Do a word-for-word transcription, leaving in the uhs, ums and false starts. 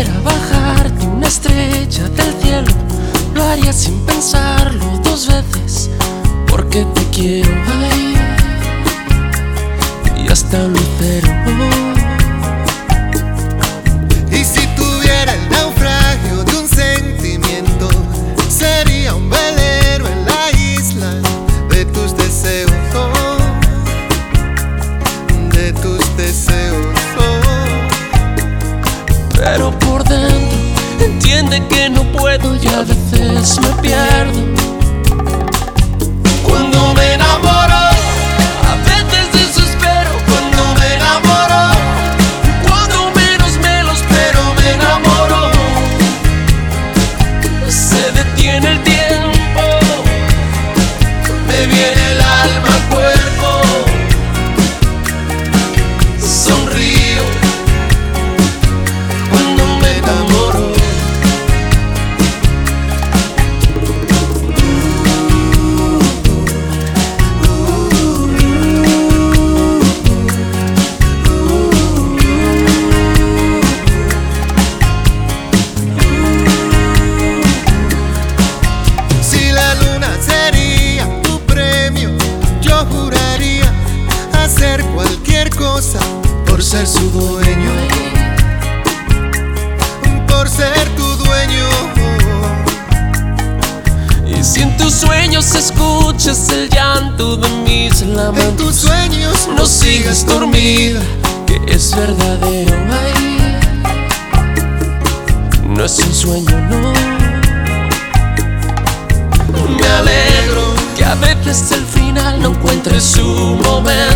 pudiera bajarte una estrella del cielo, lo haría sin pensarlo dos veces, porque te quiero, ay, y hasta un lucero. Y si tuviera el naufragio de un sentimiento, sería un velero en la isla de tus deseos, oh, de tus deseos, oh. Pero por dentro entiende que no puedo y a veces me pierdo. Cuando me enamoro, A veces desespero cuando me enamoro, cuando menos me lo espero. pero me enamoro. Se detiene el tiempo, Me viene el alma al cuerpo, sonrío cuando me enamoro. Si la luna sería tu premio, yo juraría hacer cualquier cosa por ser su dueño, por ser tu dueño. y si en tus sueños escuchas el llanto de mis En lamentos, tus sueños no sigas dormida, que es verdadero, ay, no es un sueño, no. me alegro Que a veces el final no encuentre su momento.